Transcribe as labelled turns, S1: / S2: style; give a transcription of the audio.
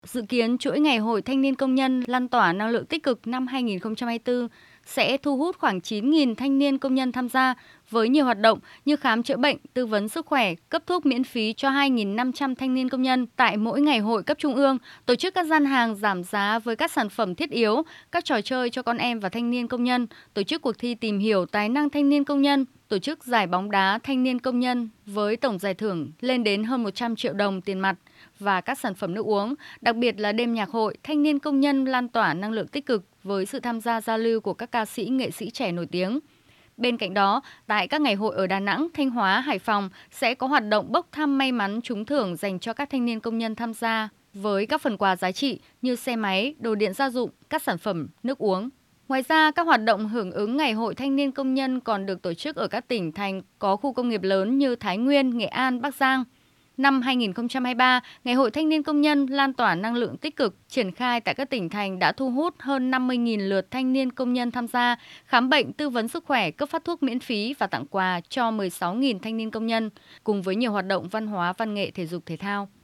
S1: Dự kiến chuỗi ngày hội thanh niên công nhân lan tỏa năng lượng tích cực năm 2024 sẽ thu hút khoảng 9.000 thanh niên công nhân tham gia với nhiều hoạt động như khám chữa bệnh, tư vấn sức khỏe, cấp thuốc miễn phí cho 2.500 thanh niên công nhân tại mỗi ngày hội cấp trung ương, tổ chức các gian hàng giảm giá với các sản phẩm thiết yếu, các trò chơi cho con em và thanh niên công nhân, tổ chức cuộc thi tìm hiểu tài năng thanh niên công nhân, tổ chức giải bóng đá thanh niên công nhân với tổng giải thưởng lên đến hơn 100 triệu đồng tiền mặt và các sản phẩm nước uống, đặc biệt là đêm nhạc hội thanh niên công nhân lan tỏa năng lượng tích cực với sự tham gia giao lưu của các ca sĩ, nghệ sĩ trẻ nổi tiếng. Bên cạnh đó, tại các ngày hội ở Đà Nẵng, Thanh Hóa, Hải Phòng sẽ có hoạt động bốc thăm may mắn trúng thưởng dành cho các thanh niên công nhân tham gia với các phần quà giá trị như xe máy, đồ điện gia dụng, các sản phẩm nước uống. Ngoài ra, các hoạt động hưởng ứng Ngày hội Thanh niên công nhân còn được tổ chức ở các tỉnh thành có khu công nghiệp lớn như Thái Nguyên, Nghệ An, Bắc Giang. Năm 2023, Ngày hội Thanh niên công nhân lan tỏa năng lượng tích cực, triển khai tại các tỉnh thành đã thu hút hơn 50.000 lượt thanh niên công nhân tham gia, khám bệnh, tư vấn sức khỏe, cấp phát thuốc miễn phí và tặng quà cho 16.000 thanh niên công nhân, cùng với nhiều hoạt động văn hóa, văn nghệ, thể dục, thể thao.